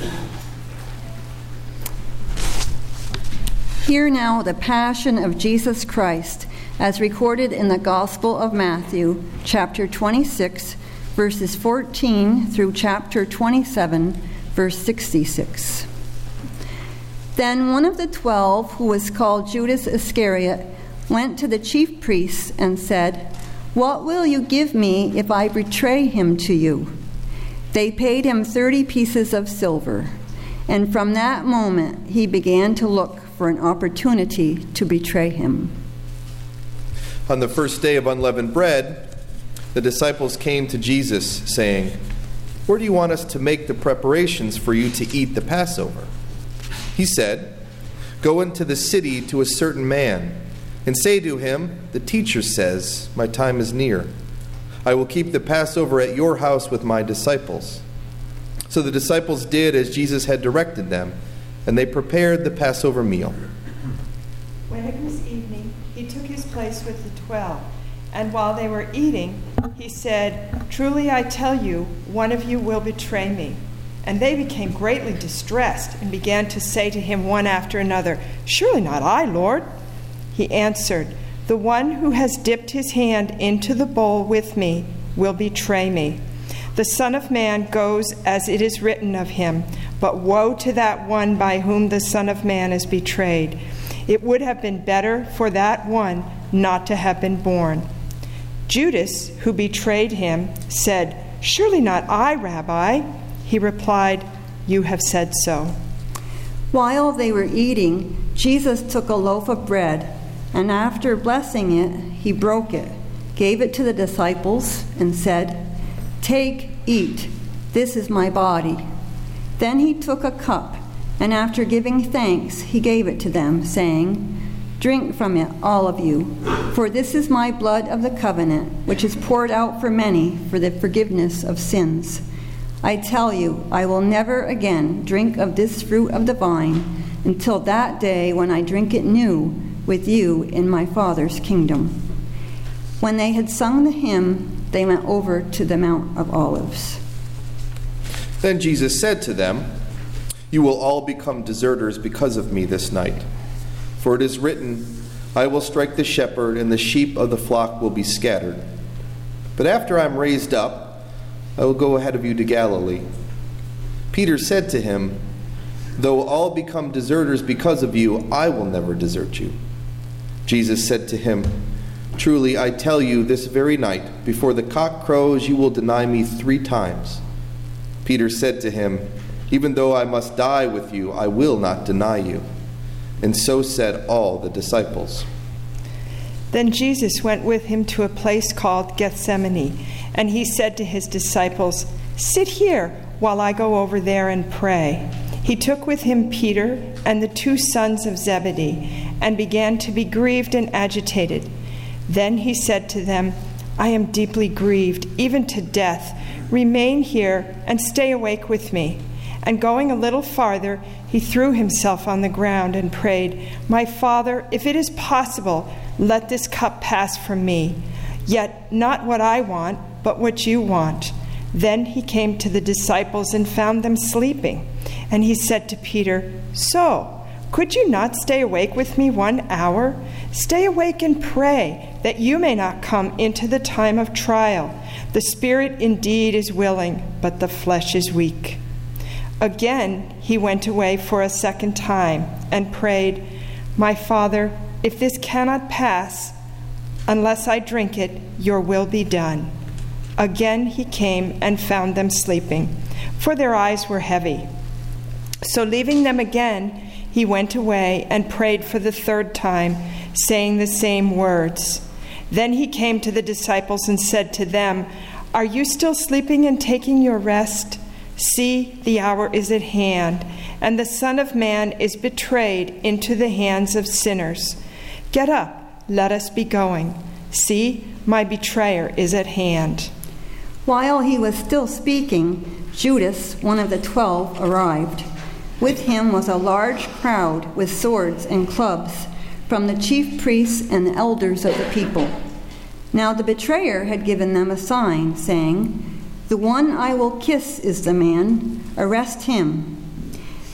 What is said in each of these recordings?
Hear now the passion of Jesus Christ as recorded in the Gospel of Matthew, chapter 26, verses 14 through chapter 27, verse 66. Then one of the 12, who was called Judas Iscariot, went to the chief priests and said, "What will you give me if I betray him to you?" They paid him 30 pieces of silver, and from that moment he began to look for an opportunity to betray him. On the first day of unleavened bread, the disciples came to Jesus, saying, "Where do you want us to make the preparations for you to eat the Passover?" He said, "Go into the city to a certain man, and say to him, 'The teacher says, my time is near. I will keep the Passover at your house with my disciples.'" So the disciples did as Jesus had directed them, and they prepared the Passover meal. When it was evening, he took his place with the 12, and while they were eating, he said, "Truly I tell you, one of you will betray me." And they became greatly distressed and began to say to him one after another, "Surely not I, Lord." He answered, "The one who has dipped his hand into the bowl with me will betray me. The Son of Man goes as it is written of him, but woe to that one by whom the Son of Man is betrayed. It would have been better for that one not to have been born." Judas, who betrayed him, said, "Surely not I, Rabbi." He replied, "You have said so." While they were eating, Jesus took a loaf of bread, and after blessing it, he broke it, gave it to the disciples, and said, "Take, eat, this is my body." Then he took a cup, and after giving thanks, he gave it to them, saying, "Drink from it, all of you, for this is my blood of the covenant, which is poured out for many for the forgiveness of sins. I tell you, I will never again drink of this fruit of the vine until that day when I drink it new with you in my Father's kingdom." When they had sung the hymn, they went over to the Mount of Olives. Then Jesus said to them, "You will all become deserters because of me this night. For it is written, I will strike the shepherd, and the sheep of the flock will be scattered. But after I am raised up, I will go ahead of you to Galilee." Peter said to him, "Though all become deserters because of you, I will never desert you." Jesus said to him, "Truly I tell you, this very night, before the cock crows, you will deny me 3 times." Peter said to him, "Even though I must die with you, I will not deny you." And so said all the disciples. Then Jesus went with him to a place called Gethsemane, and he said to his disciples, "Sit here while I go over there and pray." He took with him Peter and the 2 sons of Zebedee, and began to be grieved and agitated. Then he said to them, "I am deeply grieved, even to death. Remain here and stay awake with me." And going a little farther, he threw himself on the ground and prayed, "My Father, if it is possible, let this cup pass from me. Yet not what I want, but what you want." Then he came to the disciples and found them sleeping. And he said to Peter, "So, could you not stay awake with me 1 hour? Stay awake and pray, that you may not come into the time of trial. The spirit indeed is willing, but the flesh is weak." Again he went away for a second time and prayed, "My Father, if this cannot pass, unless I drink it, your will be done." Again he came and found them sleeping, for their eyes were heavy. So leaving them again, he went away and prayed for the 3rd time, saying the same words. Then he came to the disciples and said to them, "Are you still sleeping and taking your rest? See, the hour is at hand, and the Son of Man is betrayed into the hands of sinners. Get up, let us be going. See, my betrayer is at hand." While he was still speaking, Judas, one of the 12, arrived. With him was a large crowd with swords and clubs from the chief priests and the elders of the people. Now the betrayer had given them a sign, saying, "The one I will kiss is the man. Arrest him."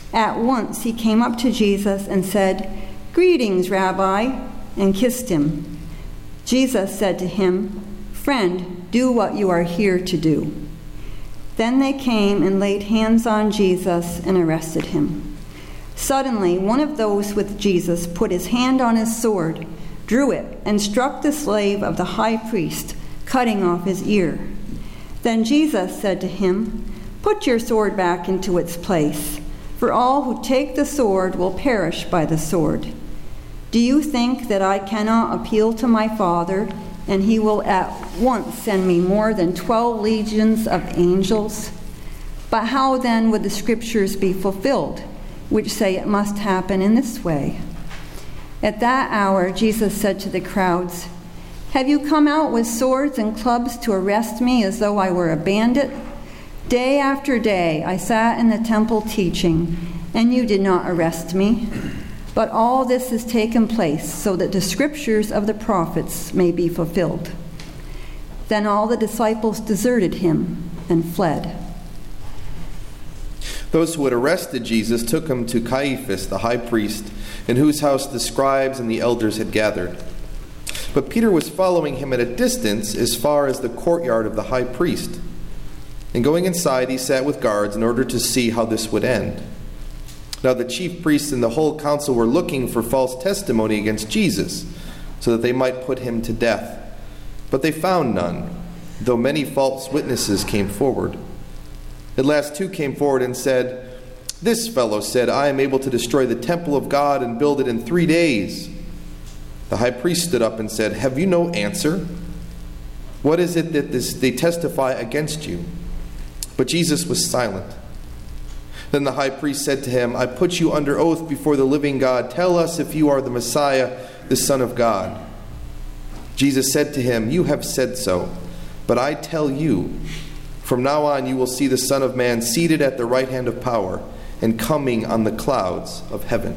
At once he came up to Jesus and said, "Greetings, Rabbi," and kissed him. Jesus said to him, "Friend, do what you are here to do." Then they came and laid hands on Jesus and arrested him. Suddenly, one of those with Jesus put his hand on his sword, drew it, and struck the slave of the high priest, cutting off his ear. Then Jesus said to him, "Put your sword back into its place, for all who take the sword will perish by the sword. Do you think that I cannot appeal to my Father, and he will at once send me more than 12 legions of angels? But how then would the scriptures be fulfilled, which say it must happen in this way?" At that hour, Jesus said to the crowds, "Have you come out with swords and clubs to arrest me as though I were a bandit? Day after day I sat in the temple teaching, and you did not arrest me. But all this has taken place so that the scriptures of the prophets may be fulfilled." Then all the disciples deserted him and fled. Those who had arrested Jesus took him to Caiaphas, the high priest, in whose house the scribes and the elders had gathered. But Peter was following him at a distance as far as the courtyard of the high priest. And going inside, he sat with guards in order to see how this would end. Now the chief priests and the whole council were looking for false testimony against Jesus, so that they might put him to death. But they found none, though many false witnesses came forward. At last 2 came forward and said, "This fellow said, 'I am able to destroy the temple of God and build it in 3 days.'" The high priest stood up and said, "Have you no answer? What is it that they testify against you?" But Jesus was silent. Then the high priest said to him, "I put you under oath before the living God. Tell us if you are the Messiah, the Son of God." Jesus said to him, "You have said so. But I tell you, from now on you will see the Son of Man seated at the right hand of power and coming on the clouds of heaven."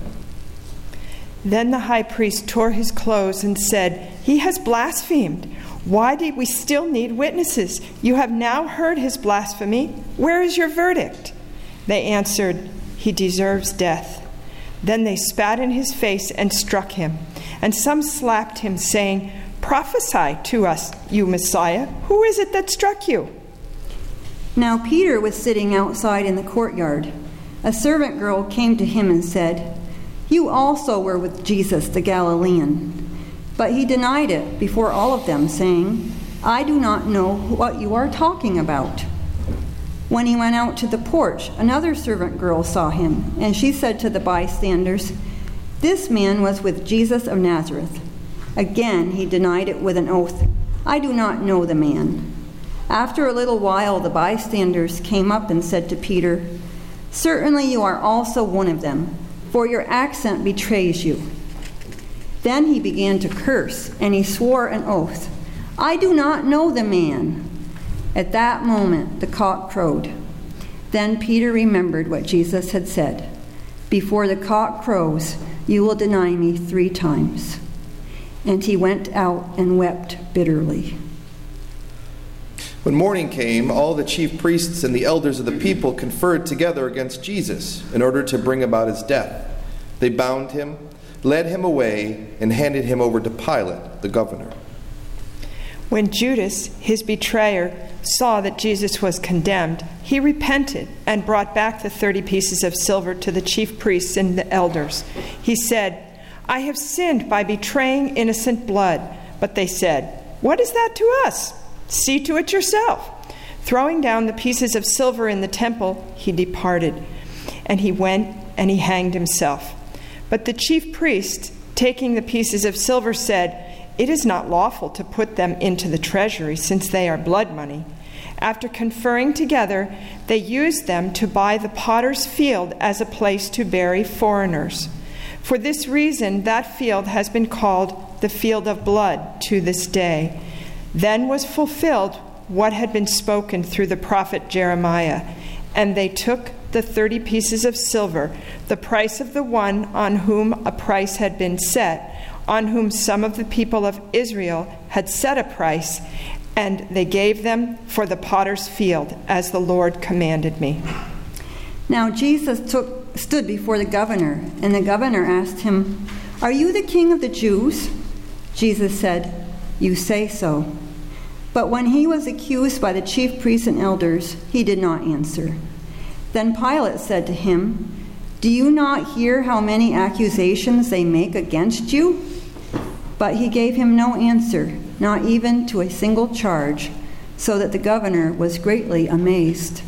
Then the high priest tore his clothes and said, "He has blasphemed. Why do we still need witnesses? You have now heard his blasphemy. Where is your verdict?" They answered, "He deserves death." Then they spat in his face and struck him. And some slapped him, saying, "Prophesy to us, you Messiah. Who is it that struck you?" Now Peter was sitting outside in the courtyard. A servant girl came to him and said, "You also were with Jesus the Galilean." But he denied it before all of them, saying, "I do not know what you are talking about." When he went out to the porch, another servant girl saw him, and she said to the bystanders, "This man was with Jesus of Nazareth." Again he denied it with an oath, "I do not know the man." After a little while the bystanders came up and said to Peter, "Certainly you are also one of them, for your accent betrays you." Then he began to curse, and he swore an oath, "I do not know the man." At that moment the cock crowed. Then Peter remembered what Jesus had said, "Before the cock crows, you will deny me 3 times." And he went out and wept bitterly. When morning came, all the chief priests and the elders of the people conferred together against Jesus in order to bring about his death. They bound him, led him away, and handed him over to Pilate, the governor. When Judas, his betrayer, saw that Jesus was condemned, he repented and brought back the 30 pieces of silver to the chief priests and the elders. He said, "I have sinned by betraying innocent blood." But they said, "What is that to us? See to it yourself." Throwing down the pieces of silver in the temple, he departed, and he went and he hanged himself. But the chief priests, taking the pieces of silver, said, "It is not lawful to put them into the treasury, since they are blood money." After conferring together, they used them to buy the potter's field as a place to bury foreigners. For this reason, that field has been called the field of blood to this day. Then was fulfilled what had been spoken through the prophet Jeremiah. And they took the 30 pieces of silver, the price of the one on whom a price had been set, on whom some of the people of Israel had set a price, and they gave them for the potter's field, as the Lord commanded me. Now Jesus took stood before the governor, and the governor asked him, "Are you the king of the Jews?" Jesus said, "You say so." But when he was accused by the chief priests and elders, he did not answer. Then Pilate said to him, "Do you not hear how many accusations they make against you?" But he gave him no answer, not even to a single charge, so that the governor was greatly amazed.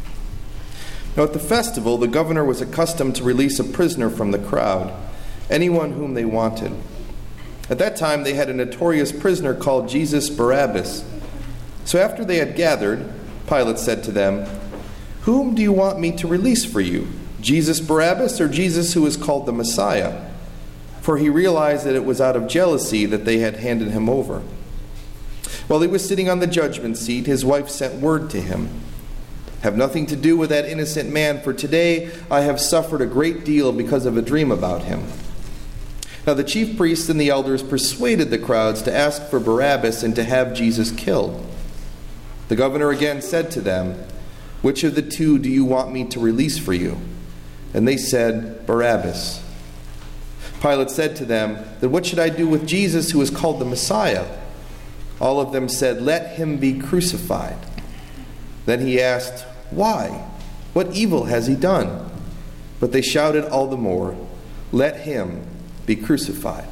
Now at the festival, the governor was accustomed to release a prisoner from the crowd, anyone whom they wanted. At that time, they had a notorious prisoner called Jesus Barabbas. So after they had gathered, Pilate said to them, "Whom do you want me to release for you, Jesus Barabbas or Jesus who is called the Messiah?" For he realized that it was out of jealousy that they had handed him over. While he was sitting on the judgment seat, his wife sent word to him, "Have nothing to do with that innocent man, for today I have suffered a great deal because of a dream about him." Now the chief priests and the elders persuaded the crowds to ask for Barabbas and to have Jesus killed. The governor again said to them, "Which of the two do you want me to release for you?" And they said, "Barabbas." Pilate said to them, "Then what should I do with Jesus who is called the Messiah?" All of them said, "Let him be crucified." Then he asked, "Why? What evil has he done?" But they shouted all the more, "Let him be crucified."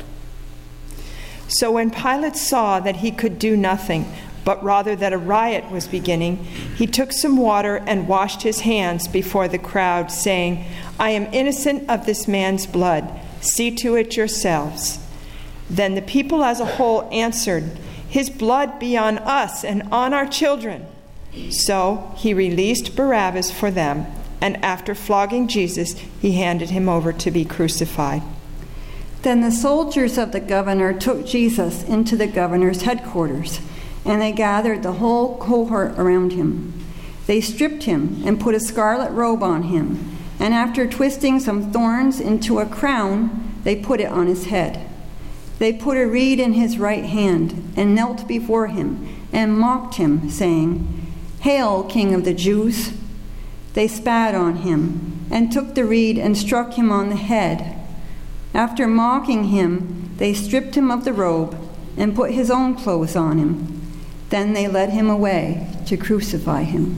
So when Pilate saw that he could do nothing, but rather that a riot was beginning, he took some water and washed his hands before the crowd, saying, "I am innocent of this man's blood. See to it yourselves." Then the people as a whole answered, "His blood be on us and on our children." So he released Barabbas for them, and after flogging Jesus, he handed him over to be crucified. Then the soldiers of the governor took Jesus into the governor's headquarters, and they gathered the whole cohort around him. They stripped him and put a scarlet robe on him, and after twisting some thorns into a crown, they put it on his head. They put a reed in his right hand and knelt before him and mocked him, saying, "Hail, King of the Jews!" They spat on him and took the reed and struck him on the head. After mocking him, they stripped him of the robe and put his own clothes on him. Then they led him away to crucify him.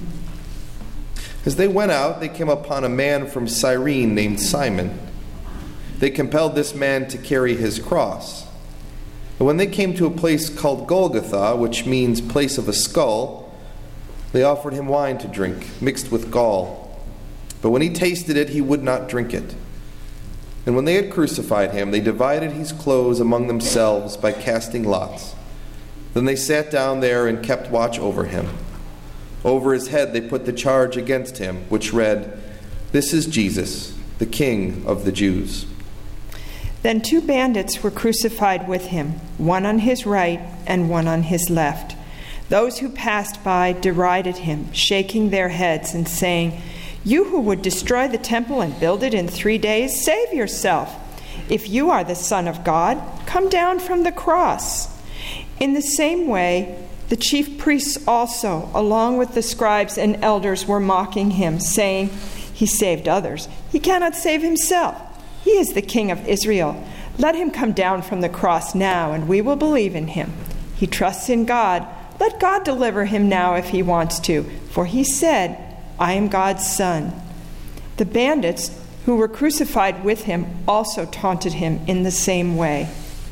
As they went out, they came upon a man from Cyrene named Simon. They compelled this man to carry his cross. But when they came to a place called Golgotha, which means place of a skull, they offered him wine to drink, mixed with gall. But when he tasted it, he would not drink it. And when they had crucified him, they divided his clothes among themselves by casting lots. Then they sat down there and kept watch over him. Over his head they put the charge against him, which read, "This is Jesus, the King of the Jews." Then 2 bandits were crucified with him, one on his right and one on his left. Those who passed by derided him, shaking their heads and saying, "You who would destroy the temple and build it in 3 days, save yourself. If you are the Son of God, come down from the cross." In the same way, the chief priests also, along with the scribes and elders, were mocking him, saying, "He saved others. He cannot save himself. He is the King of Israel. Let him come down from the cross now, and we will believe in him. He trusts in God. Let God deliver him now if he wants to, for he said, 'I am God's son.'" The bandits who were crucified with him also taunted him in the same way.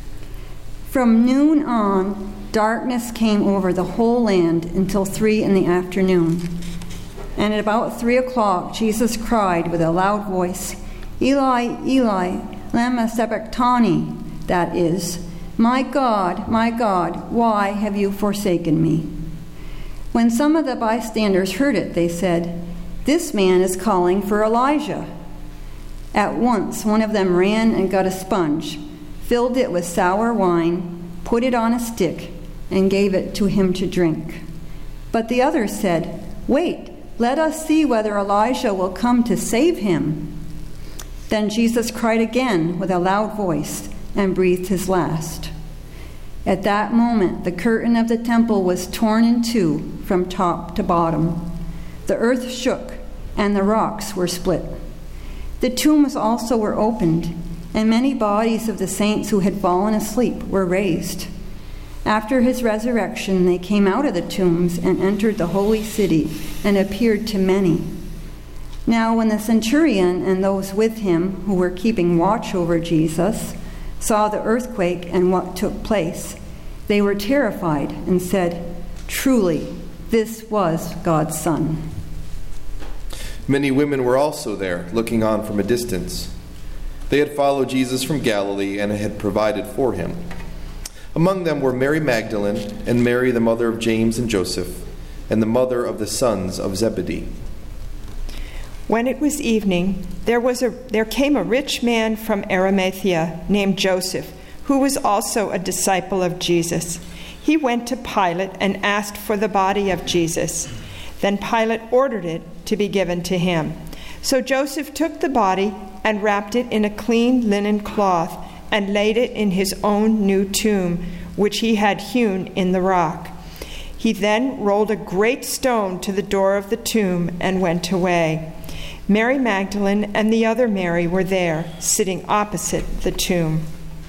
From noon on, darkness came over the whole land until 3 p.m. And at about 3 o'clock, Jesus cried with a loud voice, "Eli, Eli, lama sabachthani," that is, my God, why have you forsaken me?" When some of the bystanders heard it, they said, "This man is calling for Elijah." At once, one of them ran and got a sponge, filled it with sour wine, put it on a stick, and gave it to him to drink. But the others said, "Wait, let us see whether Elijah will come to save him." Then Jesus cried again with a loud voice and breathed his last. At that moment, the curtain of the temple was torn in two from top to bottom. The earth shook and the rocks were split. The tombs also were opened, and many bodies of the saints who had fallen asleep were raised. After his resurrection, they came out of the tombs and entered the holy city and appeared to many. Now, when the centurion and those with him who were keeping watch over Jesus saw the earthquake and what took place, they were terrified and said, "Truly, this was God's Son." Many women were also there, looking on from a distance. They had followed Jesus from Galilee and had provided for him. Among them were Mary Magdalene and Mary, the mother of James and Joseph, and the mother of the sons of Zebedee. When it was evening, there came a rich man from Arimathea named Joseph, who was also a disciple of Jesus. He went to Pilate and asked for the body of Jesus. Then Pilate ordered it to be given to him. So Joseph took the body and wrapped it in a clean linen cloth and laid it in his own new tomb, which he had hewn in the rock. He then rolled a great stone to the door of the tomb and went away. Mary Magdalene and the other Mary were there, sitting opposite the tomb.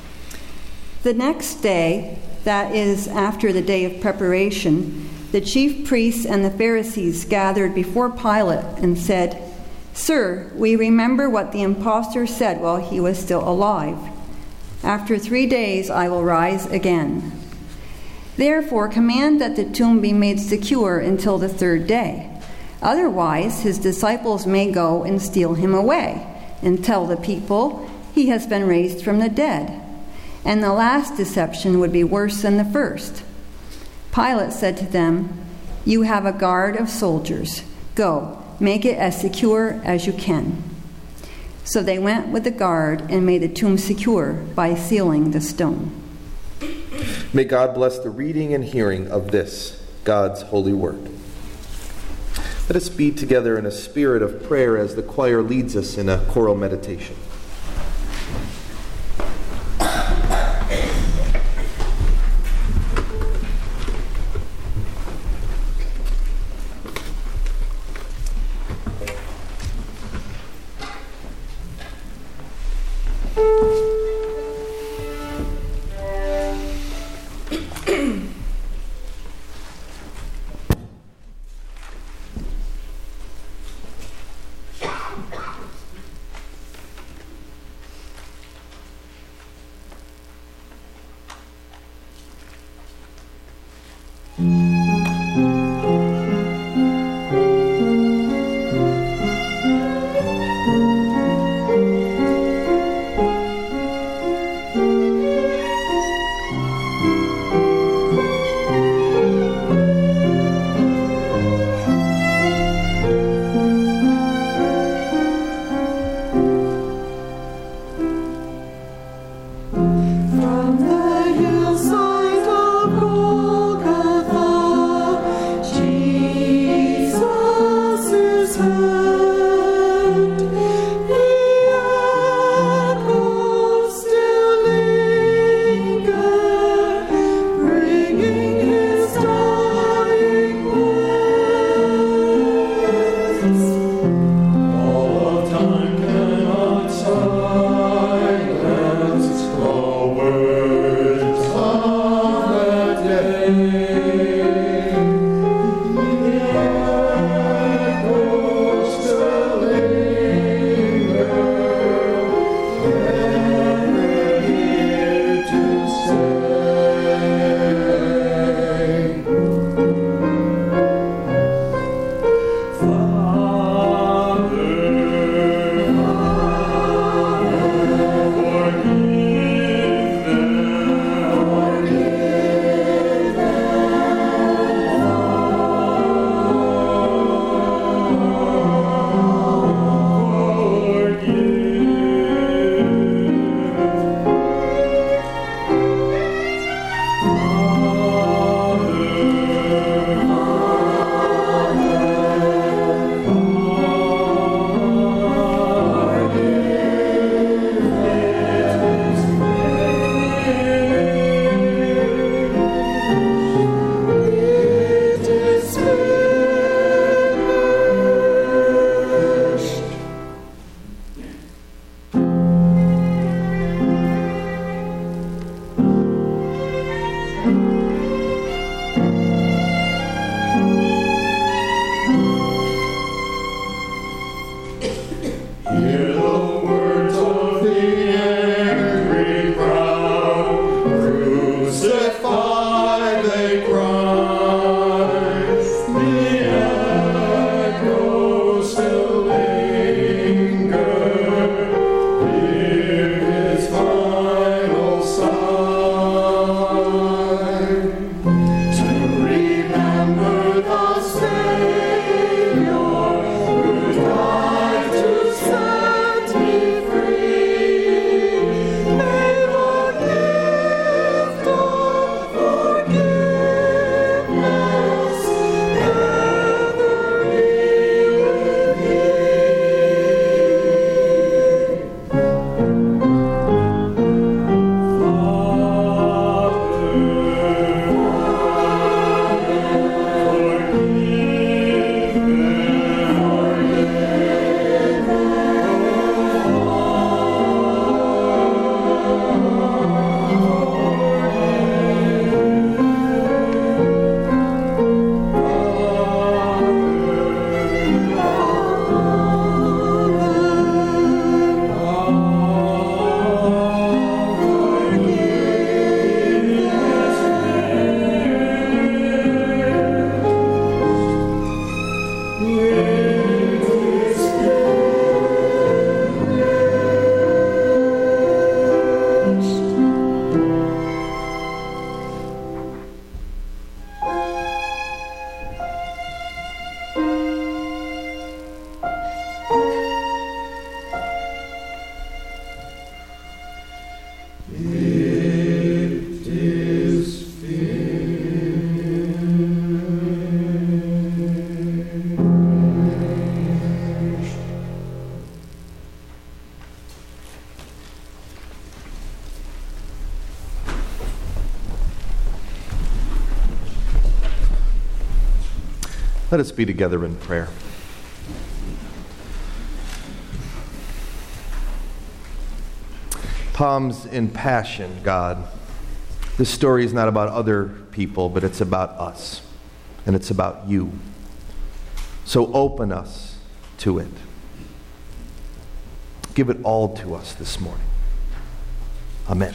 The next day, that is, after the day of preparation, the chief priests and the Pharisees gathered before Pilate and said, "Sir, we remember what the impostor said while he was still alive. After 3 days I will rise again. Therefore command that the tomb be made secure until the 3rd day. Otherwise his disciples may go and steal him away and tell the people he has been raised from the dead. And the last deception would be worse than the first." Pilate said to them, "You have a guard of soldiers. Go, make it as secure as you can." So they went with the guard and made the tomb secure by sealing the stone. May God bless the reading and hearing of this, God's holy word. Let us be together in a spirit of prayer as the choir leads us in a choral meditation. Hear the words of the angry crowd. Crucify, they cry. The echoes still linger. Hear his final sigh. To remember the Savior who died to set me free. May the gift of forgiveness ever be with Let us be together in prayer. Palms in Passion, God. This story is not about other people, but it's about us. And it's about you. So open us to it. Give it all to us this morning. Amen.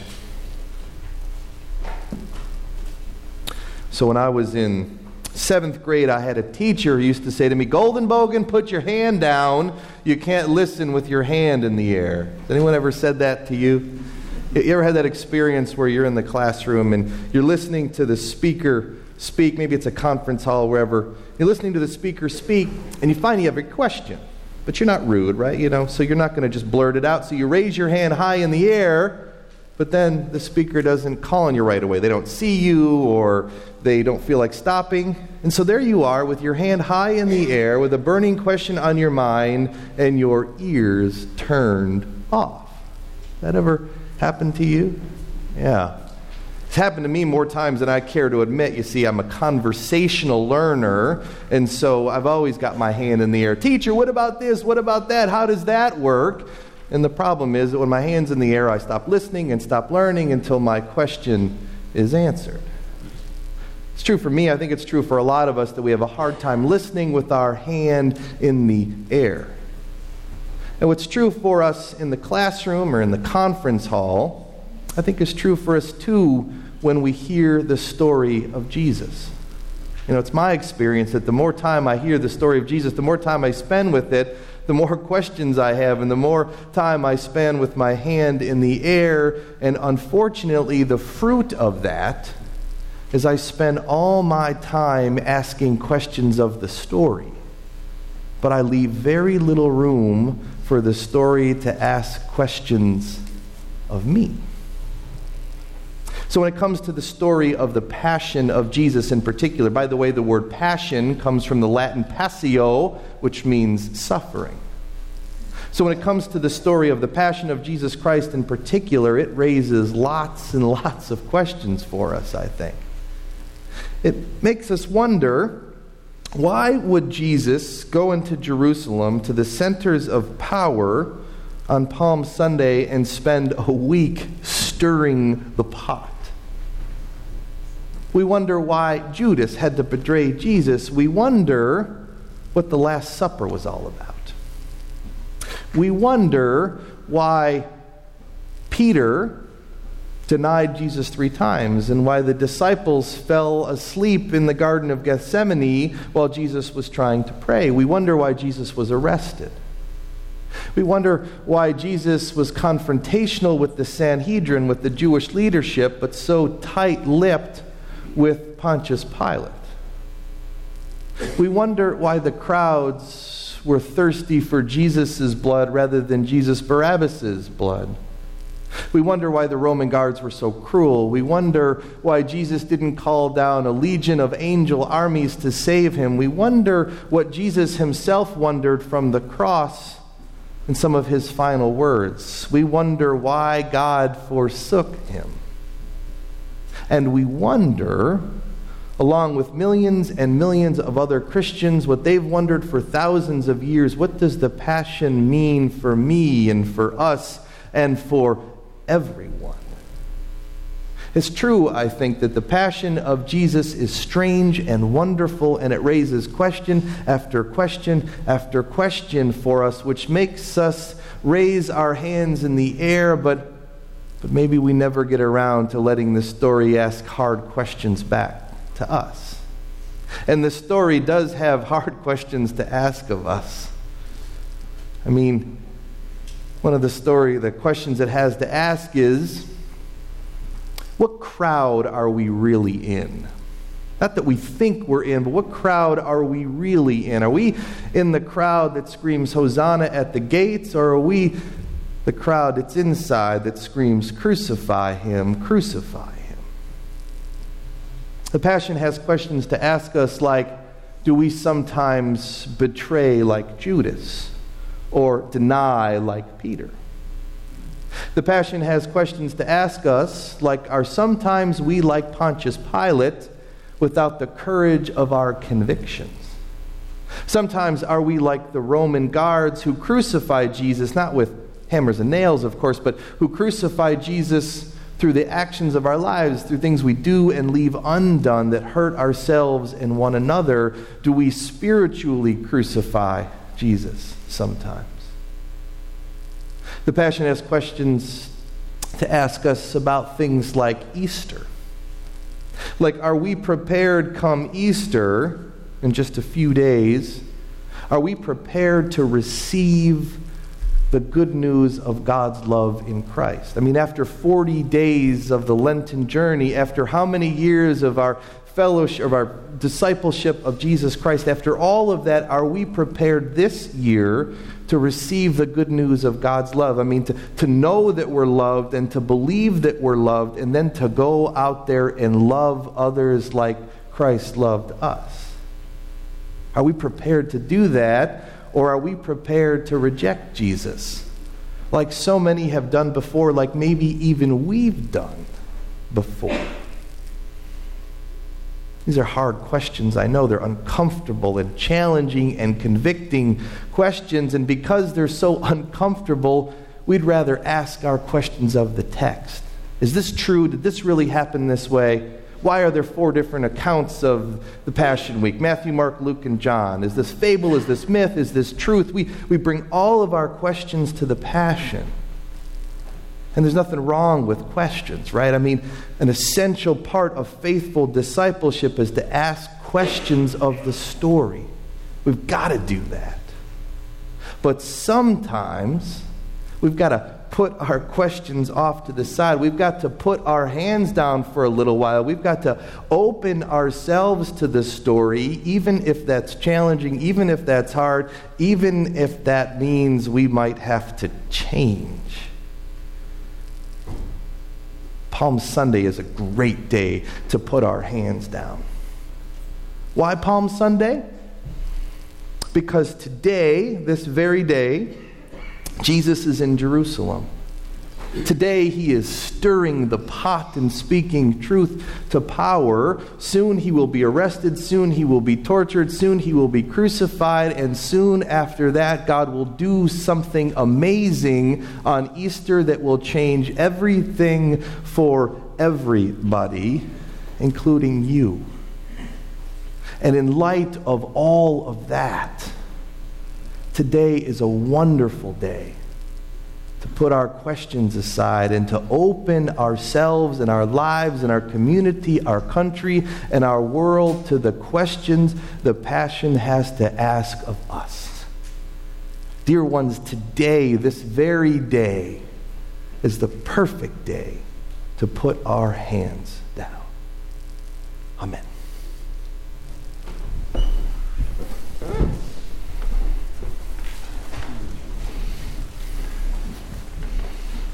So when I was in 7th grade, I had a teacher who used to say to me, "Goldenbogen, put your hand down. You can't listen with your hand in the air." Has anyone ever said that to you? You ever had that experience where you're in the classroom and you're listening to the speaker speak? Maybe it's a conference hall, wherever. You're listening to the speaker speak, and you find you have a question. But you're not rude, right? So you're not going to just blurt it out. So you raise your hand high in the air, but then the speaker doesn't call on you right away. They don't see you, or they don't feel like stopping. And so there you are with your hand high in the air with a burning question on your mind and your ears turned off. That ever happened to you? Yeah. It's happened to me more times than I care to admit. You see, I'm a conversational learner, and so I've always got my hand in the air. "Teacher, what about this? What about that? How does that work?" And the problem is that when my hand's in the air, I stop listening and stop learning until my question is answered. It's true for me. I think it's true for a lot of us that we have a hard time listening with our hand in the air. And what's true for us in the classroom or in the conference hall, I think is true for us too when we hear the story of Jesus. It's my experience that the more time I hear the story of Jesus, the more time I spend with it, the more questions I have, and the more time I spend with my hand in the air. And unfortunately, the fruit of that is I spend all my time asking questions of the story. But I leave very little room for the story to ask questions of me. So when it comes to the story of the Passion of Jesus in particular, by the way, the word passion comes from the Latin passio, which means suffering. So when it comes to the story of the Passion of Jesus Christ in particular, it raises lots and lots of questions for us, I think. It makes us wonder, why would Jesus go into Jerusalem, to the centers of power, on Palm Sunday and spend a week stirring the pot? We wonder why Judas had to betray Jesus. We wonder what the Last Supper was all about. We wonder why Peter denied Jesus 3 times and why the disciples fell asleep in the Garden of Gethsemane while Jesus was trying to pray. We wonder why Jesus was arrested. We wonder why Jesus was confrontational with the Sanhedrin, with the Jewish leadership, but so tight-lipped with Pontius Pilate. We wonder why the crowds were thirsty for Jesus' blood rather than Jesus Barabbas' blood. We wonder why the Roman guards were so cruel. We wonder why Jesus didn't call down a legion of angel armies to save him. We wonder what Jesus himself wondered from the cross in some of his final words. We wonder why God forsook him. And we wonder, along with millions and millions of other Christians, what they've wondered for thousands of years: what does the Passion mean for me and for us and for everyone? It's true, I think, that the Passion of Jesus is strange and wonderful, and it raises question after question after question for us, which makes us raise our hands in the air, but maybe we never get around to letting the story ask hard questions back to us. And the story does have hard questions to ask of us. I mean, one of the questions it has to ask is, what crowd are we really in? Not that we think we're in, but what crowd are we really in? Are we in the crowd that screams Hosanna at the gates, or are we the crowd that's inside that screams crucify him, crucify him? The Passion has questions to ask us like, do we sometimes betray like Judas or deny like Peter? The Passion has questions to ask us like, are sometimes we like Pontius Pilate without the courage of our convictions? Sometimes are we like the Roman guards who crucified Jesus, not with hammers and nails, of course, but who crucified Jesus through the actions of our lives, through things we do and leave undone that hurt ourselves and one another? Do we spiritually crucify Jesus sometimes? The Passion has questions to ask us about things like Easter. Like, are we prepared come Easter, in just a few days, are we prepared to receive the good news of God's love in Christ? I mean, after 40 days of the Lenten journey, after how many years of our fellowship, of our discipleship of Jesus Christ, after all of that, are we prepared this year to receive the good news of God's love? I mean, to know that we're loved and to believe that we're loved, and then to go out there and love others like Christ loved us. Are we prepared to do that, or are we prepared to reject Jesus, like so many have done before, like maybe even we've done before? These are hard questions. I know they're uncomfortable and challenging and convicting questions, and because they're so uncomfortable, we'd rather ask our questions of the text. Is this true? Did this really happen this way? Why are there 4 different accounts of the Passion Week? Matthew, Mark, Luke, and John. Is this fable? Is this myth? Is this truth? We bring all of our questions to the Passion. And there's nothing wrong with questions, right? I mean, an essential part of faithful discipleship is to ask questions of the story. We've got to do that. But sometimes we've got to put our questions off to the side. We've got to put our hands down for a little while. We've got to open ourselves to the story, even if that's challenging, even if that's hard, even if that means we might have to change. Palm Sunday is a great day to put our hands down. Why Palm Sunday? Because today, this very day, Jesus is in Jerusalem. Today he is stirring the pot and speaking truth to power. Soon he will be arrested. Soon he will be tortured. Soon he will be crucified. And soon after that, God will do something amazing on Easter that will change everything for everybody, including you. And in light of all of that, today is a wonderful day to put our questions aside and to open ourselves and our lives and our community, our country, and our world to the questions the Passion has to ask of us. Dear ones, today, this very day, is the perfect day to put our hands down. Amen.